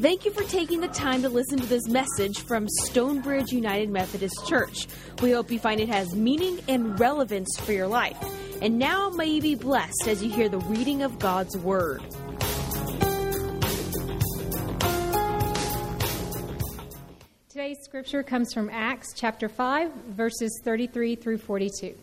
Thank you for taking the time to listen to this message from Stonebridge United Methodist Church. We hope you find it has meaning and relevance for your life. And now may you be blessed as you hear the reading of God's Word. Today's scripture comes from Acts chapter 5, verses 33 through 42.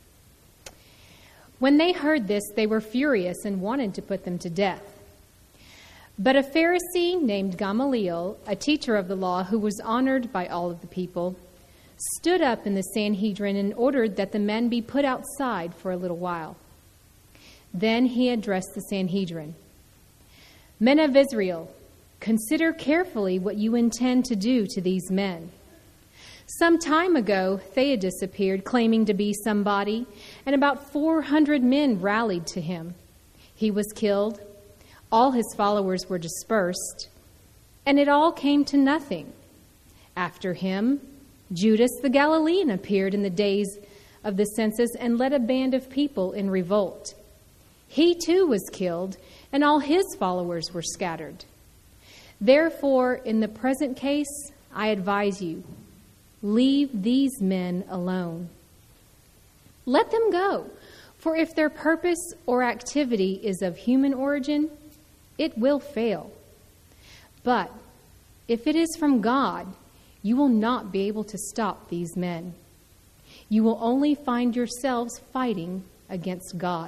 When they heard this, they were furious and wanted to put them to death. But a Pharisee named Gamaliel, a teacher of the law who was honored by all of the people, stood up in the Sanhedrin and ordered that the men be put outside for a little while. Then he addressed the Sanhedrin. Men of Israel, consider carefully what you intend to do to these men. Some time ago, Theudas appeared claiming to be somebody, and about 400 men rallied to him. He was killed. All his followers were dispersed, and it all came to nothing. After him, Judas the Galilean appeared in the days of the census and led a band of people in revolt. He too was killed, and all his followers were scattered. Therefore, in the present case, I advise you, leave these men alone. Let them go, for if their purpose or activity is of human origin, it will fail. But if it is from God, you will not be able to stop these men. You will only find yourselves fighting against God.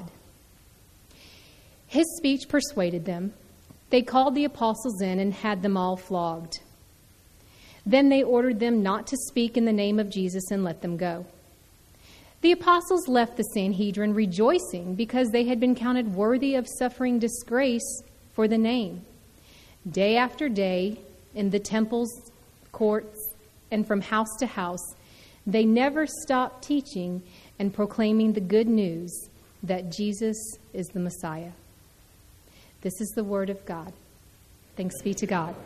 His speech persuaded them. They called the apostles in and had them all flogged. Then they ordered them not to speak in the name of Jesus and let them go. The apostles left the Sanhedrin rejoicing because they had been counted worthy of suffering disgrace for the name. Day after day, in the temples, courts, and from house to house, they never stopped teaching and proclaiming the good news that Jesus is the Messiah. This is the word of God. Thanks be to God.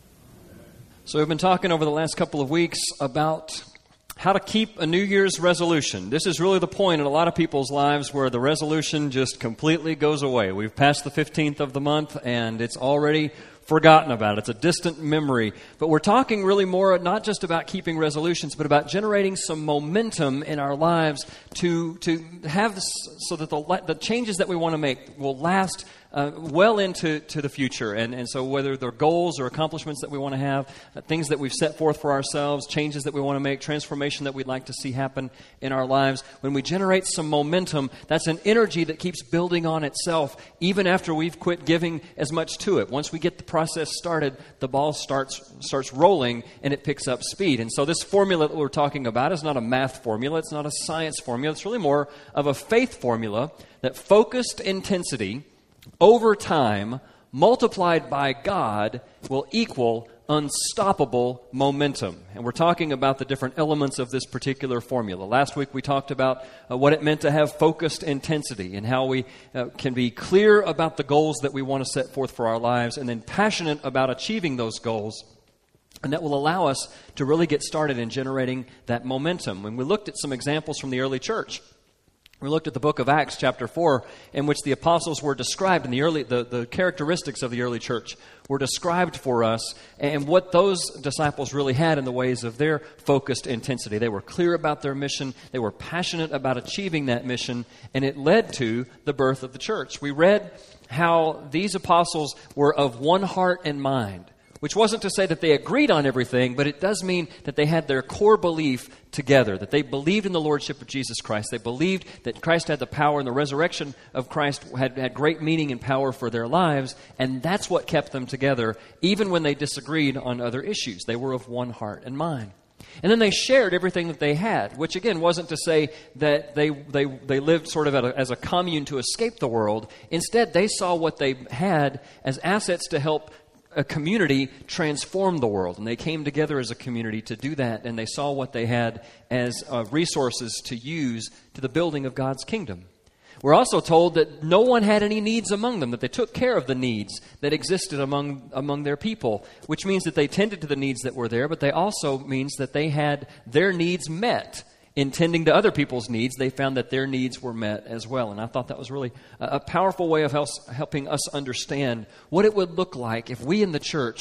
So we've been talking over the last couple of weeks about how to keep a New Year's resolution. This is really the point in a lot of people's lives where the resolution just completely goes away. We've passed the 15th of the month and it's already forgotten about. It's a distant memory. But we're talking really more not just about keeping resolutions, but about generating some momentum in our lives to have this, so that the changes that we want to make will last well into the future. And so whether they're goals or accomplishments that we want to have, things that we've set forth for ourselves, changes that we want to make, transformation that we'd like to see happen in our lives, when we generate some momentum, that's an energy that keeps building on itself even after we've quit giving as much to it. Once we get the process started, the ball starts rolling and it picks up speed. And so this formula that we're talking about is not a math formula. It's not a science formula. It's really more of a faith formula that focused intensity over time, multiplied by God, will equal unstoppable momentum. And we're talking about the different elements of this particular formula. Last week we talked about what it meant to have focused intensity and how we can be clear about the goals that we want to set forth for our lives and then passionate about achieving those goals. And that will allow us to really get started in generating that momentum. When we looked at some examples from the early church, we looked at the book of Acts, chapter 4, in which the apostles were described, and the characteristics of the early church were described for us, and what those disciples really had in the ways of their focused intensity. They were clear about their mission, they were passionate about achieving that mission, and it led to the birth of the church. We read how these apostles were of one heart and mind, which wasn't to say that they agreed on everything, but it does mean that they had their core belief together, that they believed in the Lordship of Jesus Christ. They believed that Christ had the power, and the resurrection of Christ had great meaning and power for their lives, and that's what kept them together, even when they disagreed on other issues. They were of one heart and mind. And then they shared everything that they had, which again wasn't to say that they lived sort of as a commune to escape the world. Instead, they saw what they had as assets to help a community transformed the world, and they came together as a community to do that, and they saw what they had as resources to use to the building of God's kingdom. We're also told that no one had any needs among them, that they took care of the needs that existed among their people, which means that they tended to the needs that were there, but they also means that they had their needs met. In tending to other people's needs, they found that their needs were met as well. And I thought that was really a powerful way of helping us understand what it would look like if we in the church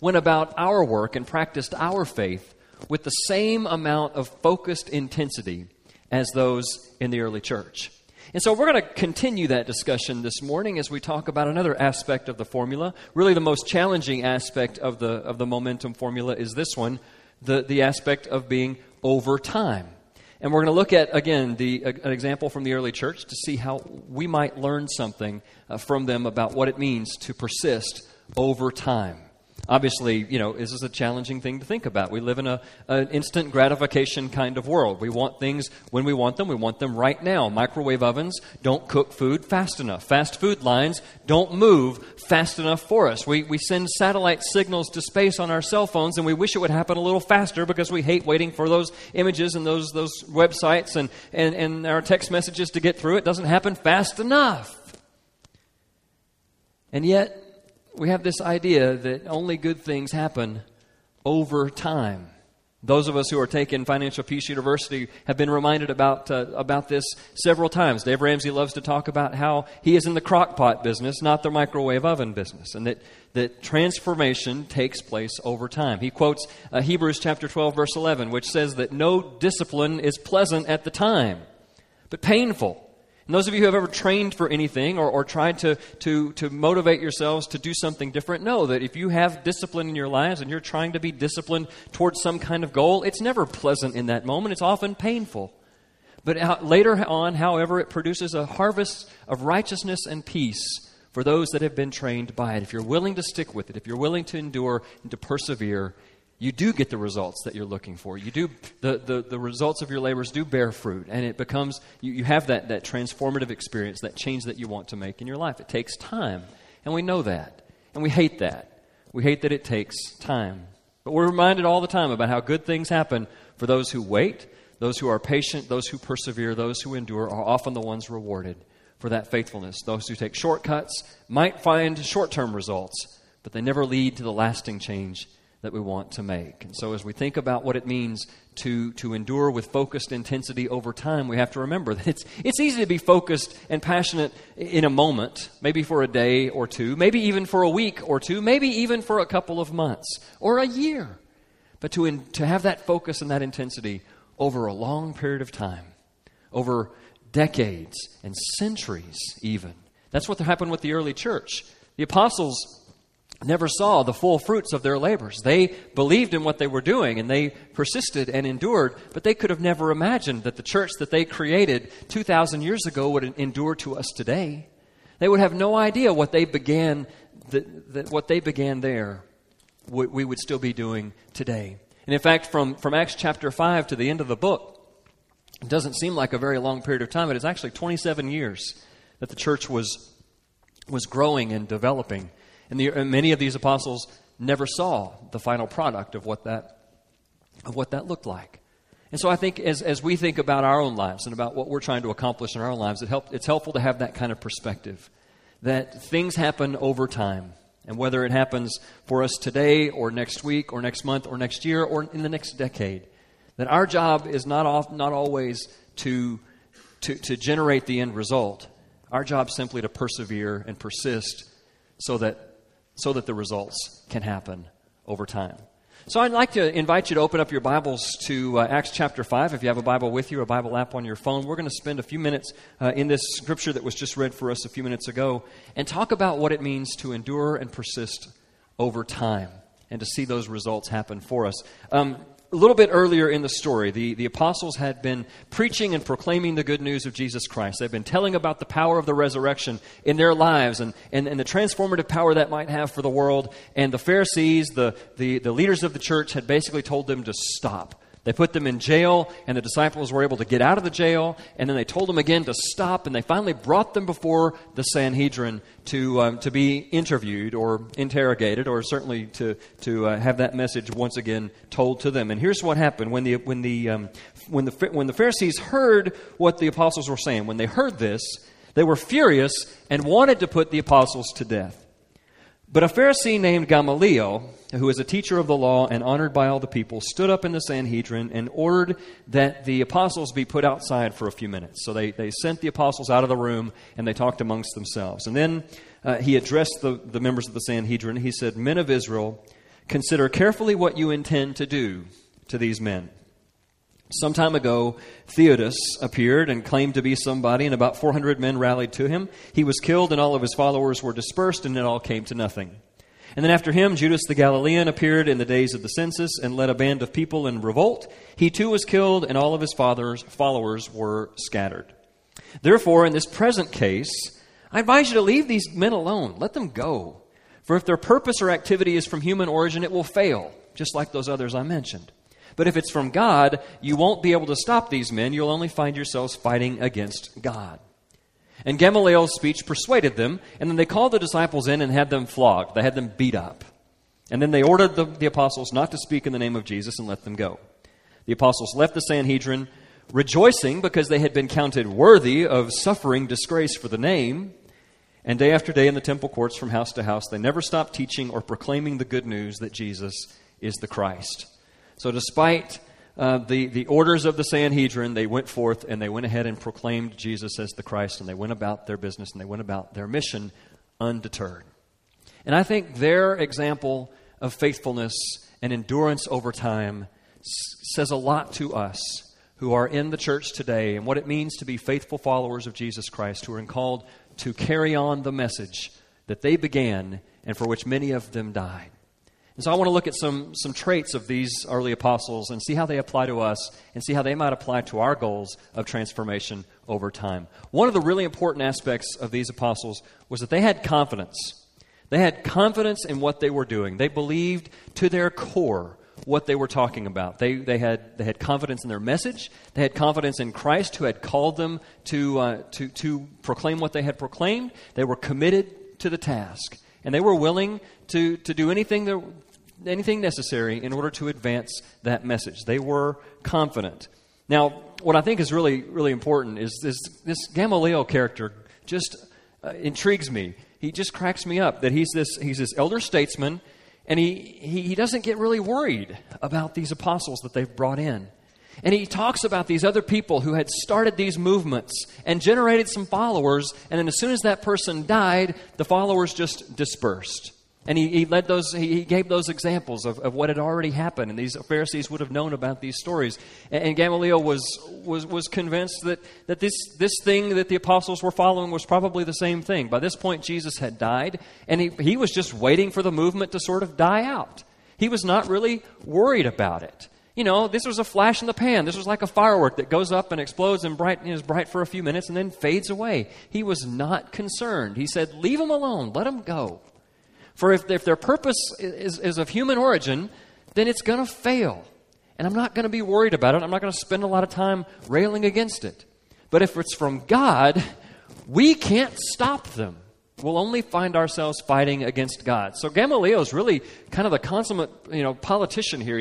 went about our work and practiced our faith with the same amount of focused intensity as those in the early church. And so we're going to continue that discussion this morning as we talk about another aspect of the formula. Really the most challenging aspect of the momentum formula is this one, the aspect of being over time. And we're going to look at, again, an example from the early church to see how we might learn something from them about what it means to persist over time. Obviously, this is a challenging thing to think about. We live in an instant gratification kind of world. We want things when we want them. We want them right now. Microwave ovens don't cook food fast enough. Fast food lines don't move fast enough for us. We send satellite signals to space on our cell phones, and we wish it would happen a little faster because we hate waiting for those images and those websites and our text messages to get through. It doesn't happen fast enough. And yet, we have this idea that only good things happen over time. Those of us who are taking Financial Peace University have been reminded about this several times. Dave Ramsey loves to talk about how he is in the crock pot business, not the microwave oven business, and that transformation takes place over time. He quotes Hebrews chapter 12, verse 11, which says that no discipline is pleasant at the time, but painful. And those of you who have ever trained for anything or tried to motivate yourselves to do something different, know that if you have discipline in your lives and you're trying to be disciplined towards some kind of goal, it's never pleasant in that moment. It's often painful. But later on, however, it produces a harvest of righteousness and peace for those that have been trained by it. If you're willing to stick with it, if you're willing to endure and to persevere, you do get the results that you're looking for. You do the results of your labors do bear fruit, and it becomes you have that transformative experience, that change that you want to make in your life. It takes time, and we know that, and we hate that. We hate that it takes time, but we're reminded all the time about how good things happen for those who wait, those who are patient, those who persevere, those who endure are often the ones rewarded for that faithfulness. Those who take shortcuts might find short-term results, but they never lead to the lasting change that we want to make. And so as we think about what it means to endure with focused intensity over time, we have to remember that it's easy to be focused and passionate in a moment, maybe for a day or two, maybe even for a week or two, maybe even for a couple of months or a year. But to have that focus and that intensity over a long period of time, over decades and centuries even. That's what happened with the early church. The apostles never saw the full fruits of their labors. They believed in what they were doing, and they persisted and endured, but they could have never imagined that the church that they created 2,000 years ago would endure to us today. They would have no idea what they began there, we would still be doing today. And in fact, from Acts chapter 5 to the end of the book, it doesn't seem like a very long period of time, but it's actually 27 years that the church was growing and developing. And many of these apostles never saw the final product of what that looked like. And so I think as we think about our own lives and about what we're trying to accomplish in our own lives, it's helpful to have that kind of perspective, that things happen over time. And whether it happens for us today or next week or next month or next year or in the next decade, that our job is not always to generate the end result. Our job is simply to persevere and persist so that the results can happen over time. So I'd like to invite you to open up your Bibles to Acts chapter 5. If you have a Bible with you, a Bible app on your phone, we're going to spend a few minutes in this scripture that was just read for us a few minutes ago and talk about what it means to endure and persist over time and to see those results happen for us. A little bit earlier in the story, the apostles had been preaching and proclaiming the good news of Jesus Christ. They've been telling about the power of the resurrection in their lives and the transformative power that might have for the world. And the Pharisees, the leaders of the church, had basically told them to stop. They put them in jail, and the disciples were able to get out of the jail, and then they told them again to stop, and they finally brought them before the Sanhedrin to be interviewed or interrogated, or certainly to have that message once again told to them. And here's what happened when the Pharisees heard what the apostles were saying. When they heard this, they were furious and wanted to put the apostles to death. But a Pharisee named Gamaliel, who is a teacher of the law and honored by all the people, stood up in the Sanhedrin and ordered that the apostles be put outside for a few minutes. So they sent the apostles out of the room, and they talked amongst themselves. And then he addressed the members of the Sanhedrin. He said, "Men of Israel, Consider carefully what you intend to do to these men. Some time ago, Theudas appeared and claimed to be somebody, and about 400 men rallied to him. He was killed, and all of his followers were dispersed, and it all came to nothing. And then after him, Judas the Galilean appeared in the days of the census and led a band of people in revolt. He too was killed, and all of his followers were scattered. Therefore, in this present case, I advise you to leave these men alone. Let them go. For if their purpose or activity is from human origin, it will fail, just like those others I mentioned. But if it's from God, you won't be able to stop these men. You'll only find yourselves fighting against God. And Gamaliel's speech persuaded them, and then they called the disciples in and had them flogged. They had them beat up. And then they ordered the apostles not to speak in the name of Jesus and let them go. The apostles left the Sanhedrin, rejoicing because they had been counted worthy of suffering disgrace for the name. And day after day in the temple courts from house to house, they never stopped teaching or proclaiming the good news that Jesus is the Christ. So despite the orders of the Sanhedrin, they went forth and they went ahead and proclaimed Jesus as the Christ, and they went about their business and they went about their mission undeterred. And I think their example of faithfulness and endurance over time says a lot to us who are in the church today and what it means to be faithful followers of Jesus Christ, who are called to carry on the message that they began and for which many of them died. And so I want to look at some traits of these early apostles and see how they apply to us and see how they might apply to our goals of transformation over time. One of the really important aspects of these apostles was that they had confidence. They had confidence in what they were doing. They believed to their core what they were talking about. They had confidence in their message. They had confidence in Christ, who had called them to proclaim what they had proclaimed. They were committed to the task. And they were willing to do anything necessary in order to advance that message. They were confident. Now, what I think is really, really important is this Gamaliel character just intrigues me. He just cracks me up that he's this elder statesman, and he doesn't get really worried about these apostles that they've brought in. And he talks about these other people who had started these movements and generated some followers, and then as soon as that person died, the followers just dispersed. And he gave those examples of what had already happened, and these Pharisees would have known about these stories. And Gamaliel was convinced that this thing that the apostles were following was probably the same thing. By this point, Jesus had died, and he was just waiting for the movement to sort of die out. He was not really worried about it. You know, this was a flash in the pan. This was like a firework that goes up and explodes and is bright for a few minutes and then fades away. He was not concerned. He said, leave them alone. Let them go. For if their purpose is of human origin, then it's going to fail. And I'm not going to be worried about it. I'm not going to spend a lot of time railing against it. But if it's from God, we can't stop them. We'll only find ourselves fighting against God. So Gamaliel is really kind of the consummate, politician here.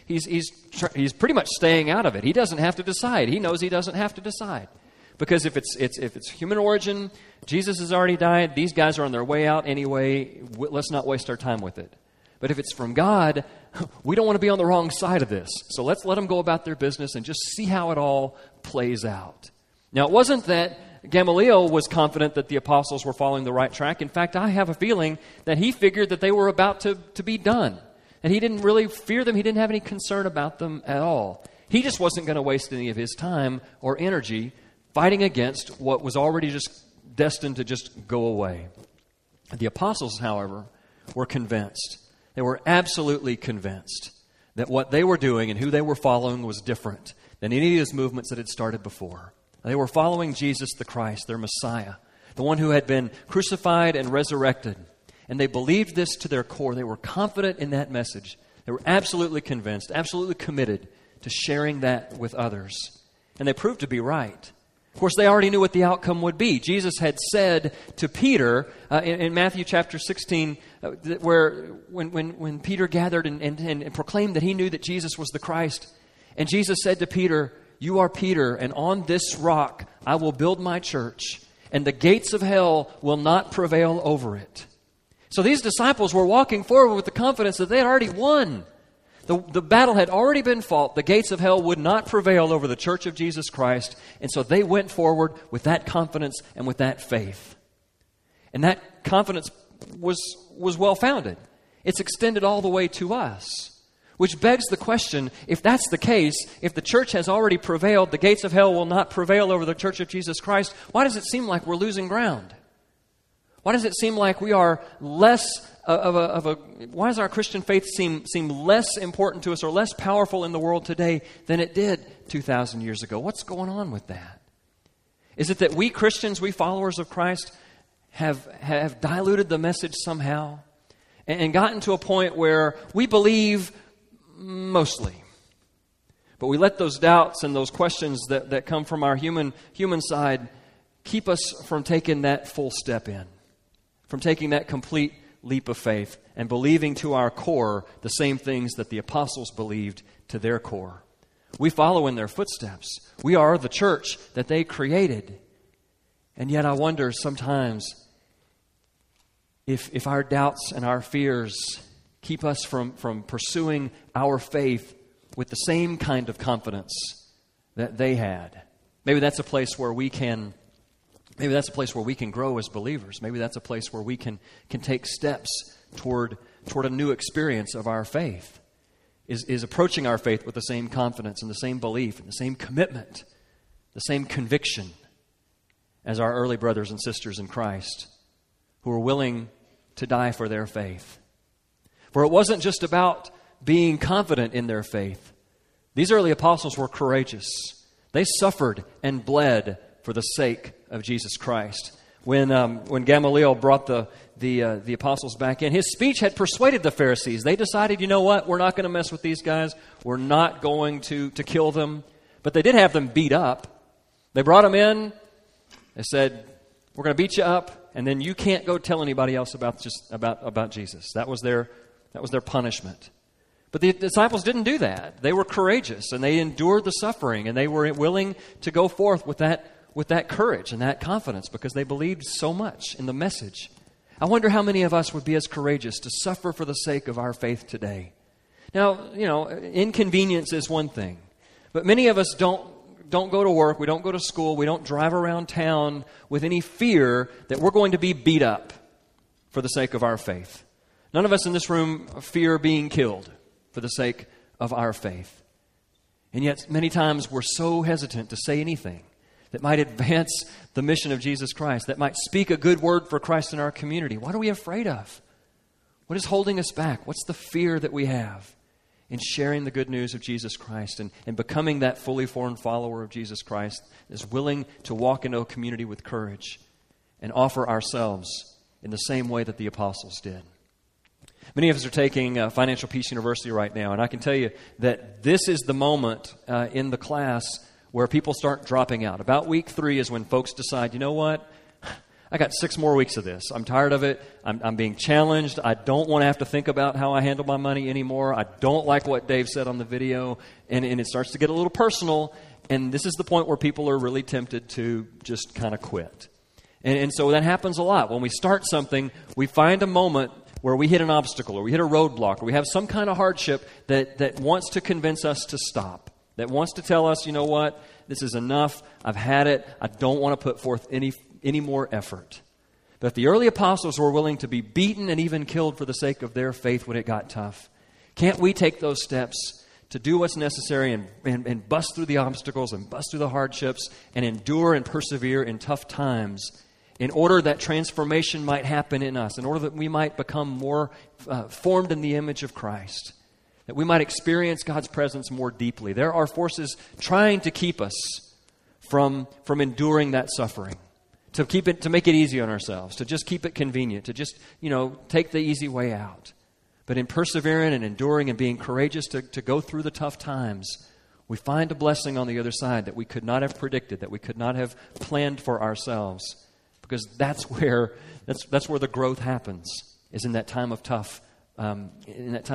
He's pretty much staying out of it. He doesn't have to decide. He knows he doesn't have to decide, because if it's human origin, Jesus has already died. These guys are on their way out anyway. Let's not waste our time with it. But if it's from God, we don't want to be on the wrong side of this. So let's let them go about their business and just see how it all plays out. Now, it wasn't that Gamaliel was confident that the apostles were following the right track. In fact, I have a feeling that he figured that they were about to be done. And he didn't really fear them. He didn't have any concern about them at all. He just wasn't going to waste any of his time or energy fighting against what was already just destined to just go away. The apostles, however, were convinced. They were absolutely convinced that what they were doing and who they were following was different than any of those movements that had started before. They were following Jesus the Christ, their Messiah, the one who had been crucified and resurrected. And they believed this to their core. They were confident in that message. They were absolutely convinced, absolutely committed to sharing that with others. And they proved to be right. Of course, they already knew what the outcome would be. Jesus had said to Peter in Matthew chapter 16, where when Peter gathered and proclaimed that he knew that Jesus was the Christ, and Jesus said to Peter, "You are Peter, and on this rock I will build my church, and the gates of hell will not prevail over it." So these disciples were walking forward with the confidence that they had already won. The battle had already been fought. The gates of hell would not prevail over the church of Jesus Christ. And so they went forward with that confidence and with that faith. And that confidence was well-founded. It's extended all the way to us. Which begs the question, if that's the case, if the church has already prevailed, the gates of hell will not prevail over the church of Jesus Christ, why does it seem like we're losing ground? Why does it seem like we are less why does our Christian faith seem less important to us or less powerful in the world today than it did 2,000 years ago? What's going on with that? Is it that we Christians, we followers of Christ, have diluted the message somehow and gotten to a point where we believe mostly, but we let those doubts and those questions that come from our human side keep us from taking that full step in, from taking that complete leap of faith and believing to our core the same things that the apostles believed to their core. We follow in their footsteps. We are the church that they created. And yet I wonder sometimes if our doubts and our fears keep us from pursuing our faith with the same kind of confidence that they had. Maybe that's a place where we can grow as believers. Maybe that's a place where we can take steps toward a new experience of our faith. Is approaching our faith with the same confidence and the same belief and the same commitment, the same conviction as our early brothers and sisters in Christ who were willing to die for their faith. For it wasn't just about being confident in their faith. These early apostles were courageous. They suffered and bled for the sake of Jesus Christ. When Gamaliel brought the apostles back in, his speech had persuaded the Pharisees. They decided, you know what, we're not going to mess with these guys. We're not going to kill them. But they did have them beat up. They brought them in. They said, we're going to beat you up, and then you can't go tell anybody else about Jesus. That was their punishment. But the disciples didn't do that. They were courageous, and they endured the suffering, and they were willing to go forth with that courage and that confidence because they believed so much in the message. I wonder how many of us would be as courageous to suffer for the sake of our faith today. Now, inconvenience is one thing, but many of us don't go to work, we don't go to school, we don't drive around town with any fear that we're going to be beat up for the sake of our faith. None of us in this room fear being killed for the sake of our faith. And yet, many times we're so hesitant to say anything that might advance the mission of Jesus Christ, that might speak a good word for Christ in our community. What are we afraid of? What is holding us back? What's the fear that we have in sharing the good news of Jesus Christ and becoming that fully formed follower of Jesus Christ that is willing to walk into a community with courage and offer ourselves in the same way that the apostles did? Many of us are taking Financial Peace University right now, and I can tell you that this is the moment in the class where people start dropping out. About week 3 is when folks decide, you know what, I got 6 more weeks of this. I'm tired of it. I'm being challenged. I don't want to have to think about how I handle my money anymore. I don't like what Dave said on the video, and it starts to get a little personal, and this is the point where people are really tempted to just kind of quit. And so that happens a lot. When we start something, we find a moment where we hit an obstacle or we hit a roadblock or we have some kind of hardship that wants to convince us to stop, that wants to tell us, you know what, this is enough, I've had it, I don't want to put forth any more effort. But if the early apostles were willing to be beaten and even killed for the sake of their faith when it got tough, can't we take those steps to do what's necessary and bust through the obstacles and bust through the hardships and endure and persevere in tough times in order that transformation might happen in us, in order that we might become more formed in the image of Christ, that we might experience God's presence more deeply? There are forces trying to keep us from enduring that suffering, to make it easy on ourselves, to just keep it convenient, to just, take the easy way out. But in persevering and enduring and being courageous to go through the tough times, we find a blessing on the other side that we could not have predicted, that we could not have planned for ourselves. Because that's where the growth happens, is in that time of toughness, in that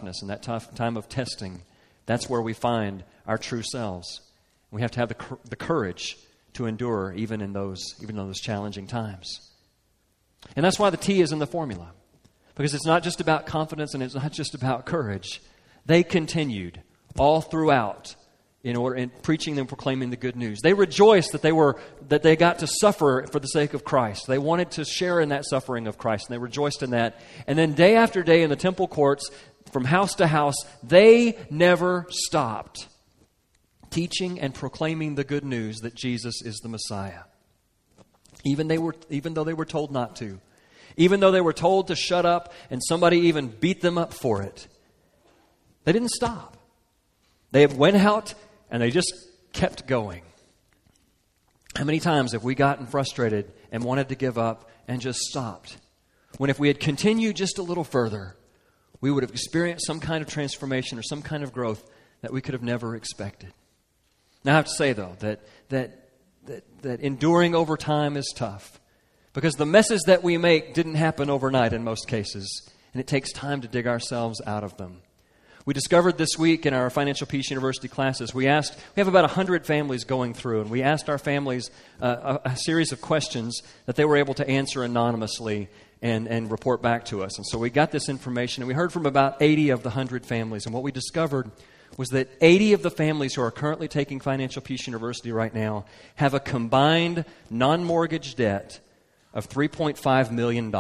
time of testing. That's where we find our true selves. We have to have the courage to endure even in those challenging times. And that's why the T is in the formula. Because it's not just about confidence and it's not just about courage. They continued all throughout in preaching and proclaiming the good news. They rejoiced that they got to suffer for the sake of Christ. They wanted to share in that suffering of Christ, and they rejoiced in that. And then day after day in the temple courts, from house to house, they never stopped teaching and proclaiming the good news that Jesus is the Messiah. Even though they were told not to. Even though they were told to shut up and somebody even beat them up for it. They didn't stop. They went out and they just kept going. How many times have we gotten frustrated and wanted to give up and just stopped? When if we had continued just a little further, we would have experienced some kind of transformation or some kind of growth that we could have never expected. Now I have to say, though, that enduring over time is tough. Because the messes that we make didn't happen overnight in most cases. And it takes time to dig ourselves out of them. We discovered this week in our Financial Peace University classes, we have about 100 families going through, and we asked our families a series of questions that they were able to answer anonymously and report back to us. And so we got this information, and we heard from about 80 of the 100 families. And what we discovered was that 80 of the families who are currently taking Financial Peace University right now have a combined non-mortgage debt of $3.5 million.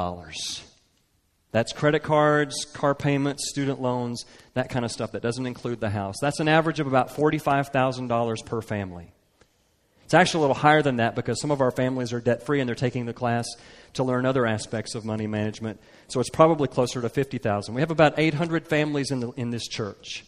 That's credit cards, car payments, student loans, that kind of stuff. That doesn't include the house. That's an average of about $45,000 per family. It's actually a little higher than that because some of our families are debt-free and they're taking the class to learn other aspects of money management. So it's probably closer to $50,000. We have about 800 families in this church,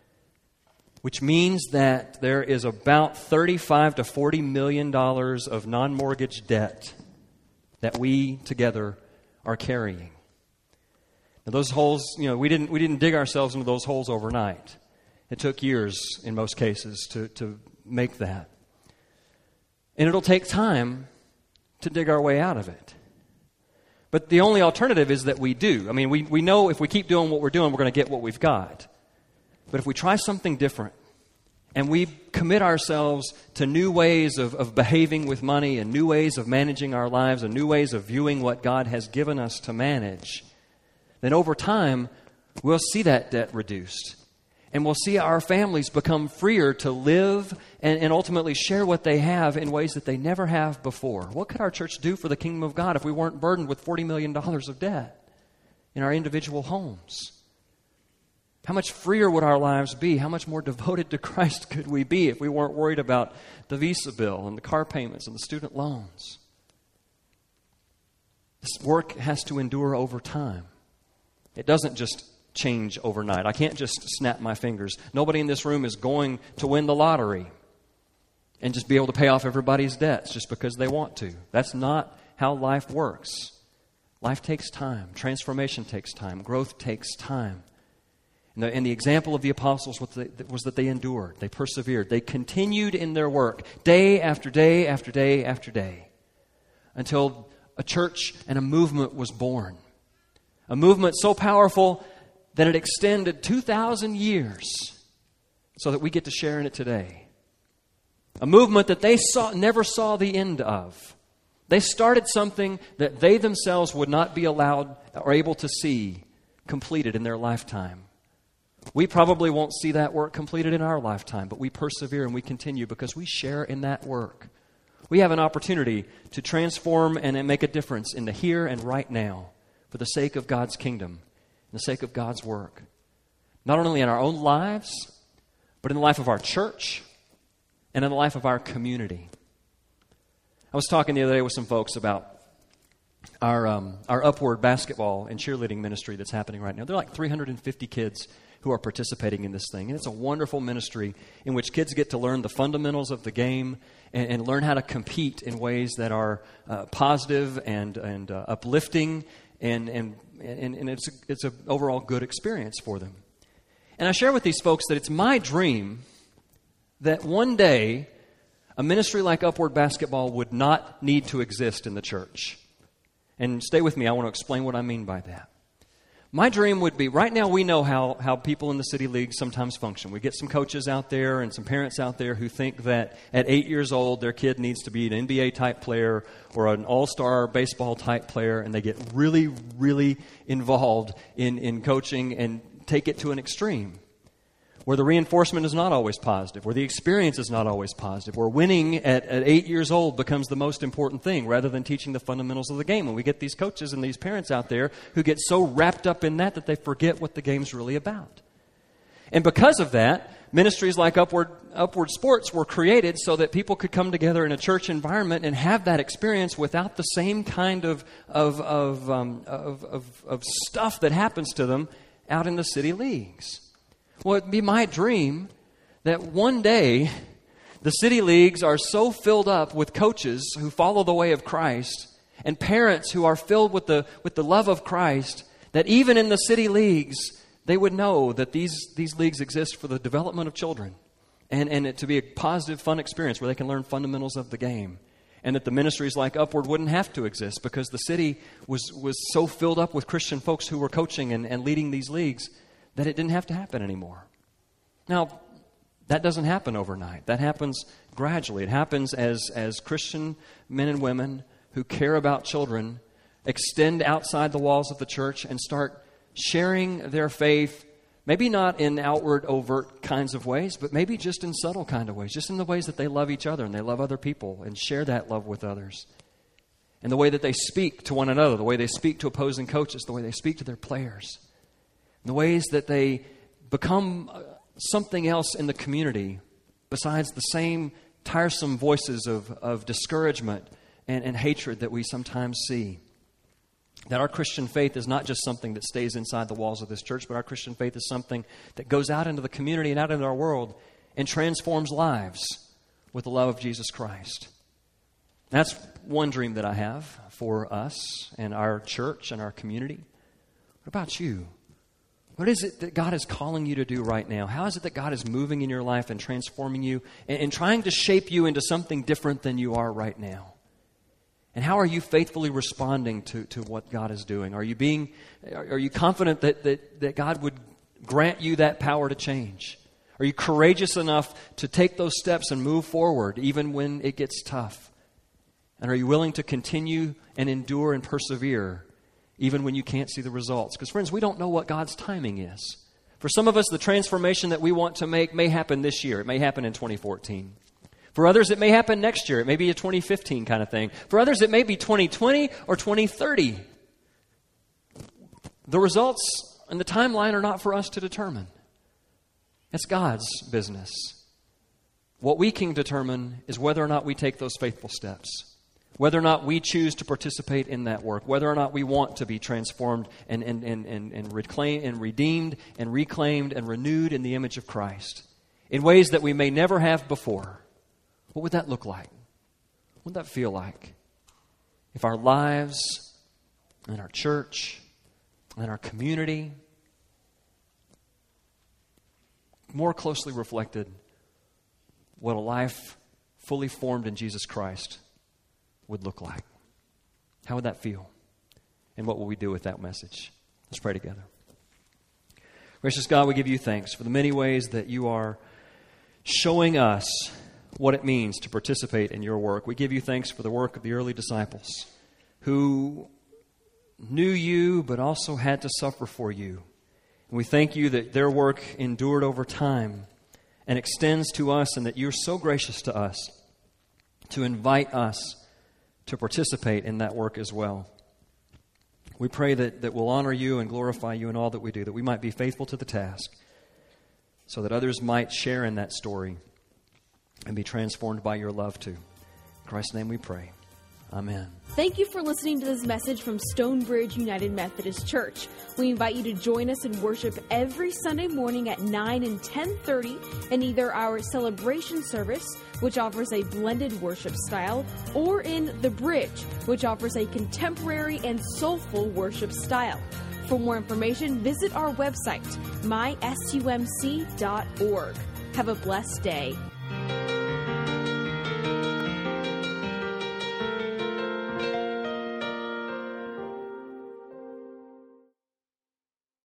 which means that there is about $35 to $40 million of non-mortgage debt that we together are carrying. Now those holes, we didn't dig ourselves into those holes overnight. It took years in most cases to make that. And it'll take time to dig our way out of it. But the only alternative is that we do. I mean, we know if we keep doing what we're doing, we're going to get what we've got. But if we try something different, and we commit ourselves to new ways of behaving with money and new ways of managing our lives and new ways of viewing what God has given us to manage, then over time, we'll see that debt reduced. And we'll see our families become freer to live and ultimately share what they have in ways that they never have before. What could our church do for the kingdom of God if we weren't burdened with $40 million of debt in our individual homes? How much freer would our lives be? How much more devoted to Christ could we be if we weren't worried about the Visa bill and the car payments and the student loans? This work has to endure over time. It doesn't just change overnight. I can't just snap my fingers. Nobody in this room is going to win the lottery and just be able to pay off everybody's debts just because they want to. That's not how life works. Life takes time. Transformation takes time. Growth takes time. And the example of the apostles was that they endured. They persevered. They continued in their work day after day after day after day until a church and a movement was born. A movement so powerful that it extended 2,000 years so that we get to share in it today. A movement that they never saw the end of. They started something that they themselves would not be allowed or able to see completed in their lifetime. We probably won't see that work completed in our lifetime, but we persevere and we continue because we share in that work. We have an opportunity to transform and make a difference in the here and right now for the sake of God's kingdom, and the sake of God's work. Not only in our own lives, but in the life of our church and in the life of our community. I was talking the other day with some folks about our Upward basketball and cheerleading ministry that's happening right now. There are like 350 kids who are participating in this thing. And it's a wonderful ministry in which kids get to learn the fundamentals of the game and learn how to compete in ways that are positive and uplifting, and it's an overall good experience for them. And I share with these folks that it's my dream that one day a ministry like Upward Basketball would not need to exist in the church. And stay with me, I want to explain what I mean by that. My dream would be, right now we know how people in the City League sometimes function. We get some coaches out there and some parents out there who think that at 8 years old their kid needs to be an NBA-type player or an all-star baseball-type player, and they get really, really involved in coaching and take it to an extreme. where the reinforcement is not always positive, where the experience is not always positive, where winning at 8 years old becomes the most important thing rather than teaching the fundamentals of the game. And we get these coaches and these parents out there who get so wrapped up in that they forget what the game's really about. And because of that, ministries like Upward Sports were created so that people could come together in a church environment and have that experience without the same kind of stuff that happens to them out in the city leagues. Well, it'd be my dream that one day the city leagues are so filled up with coaches who follow the way of Christ and parents who are filled with the love of Christ that even in the city leagues they would know that these leagues exist for the development of children and it to be a positive, fun experience where they can learn fundamentals of the game. And that the ministries like Upward wouldn't have to exist because the city was so filled up with Christian folks who were coaching and leading these leagues that it didn't have to happen anymore. Now, that doesn't happen overnight. That happens gradually. It happens as Christian men and women who care about children extend outside the walls of the church and start sharing their faith, maybe not in outward, overt kinds of ways, but maybe just in subtle kind of ways, just in the ways that they love each other and they love other people and share that love with others. And the way that they speak to one another, the way they speak to opposing coaches, the way they speak to their players, the ways that they become something else in the community besides the same tiresome voices of discouragement and hatred that we sometimes see. That our Christian faith is not just something that stays inside the walls of this church, but our Christian faith is something that goes out into the community and out into our world and transforms lives with the love of Jesus Christ. That's one dream that I have for us and our church and our community. What about you? What is it that God is calling you to do right now? How is it that God is moving in your life and transforming you and trying to shape you into something different than you are right now? And how are you faithfully responding to what God is doing? Are you confident that God would grant you that power to change? Are you courageous enough to take those steps and move forward even when it gets tough? And are you willing to continue and endure and persevere even when you can't see the results? Because friends, we don't know what God's timing is. For some of us, the transformation that we want to make may happen this year. It may happen in 2014. For others, it may happen next year. It may be a 2015 kind of thing. For others, it may be 2020 or 2030. The results and the timeline are not for us to determine. It's God's business. What we can determine is whether or not we take those faithful steps, whether or not we choose to participate in that work, whether or not we want to be transformed and reclaimed and redeemed and reclaimed and renewed in the image of Christ in ways that we may never have before. What would that look like? What would that feel like if our lives and our church and our community more closely reflected what a life fully formed in Jesus Christ would look like? How would that feel? And what will we do with that message? Let's pray together. Gracious God, we give you thanks for the many ways that you are showing us what it means to participate in your work. We give you thanks for the work of the early disciples who knew you but also had to suffer for you. And we thank you that their work endured over time and extends to us, and that you're so gracious to us to invite us to participate in that work as well. We pray that we'll honor you and glorify you in all that we do, that we might be faithful to the task so that others might share in that story and be transformed by your love too. In Christ's name we pray. Amen. Thank you for listening to this message from Stonebridge United Methodist Church. We invite you to join us in worship every Sunday morning at 9 and 10:30 in either our celebration service, which offers a blended worship style, or in The Bridge, which offers a contemporary and soulful worship style. For more information, visit our website, mysumc.org. Have a blessed day.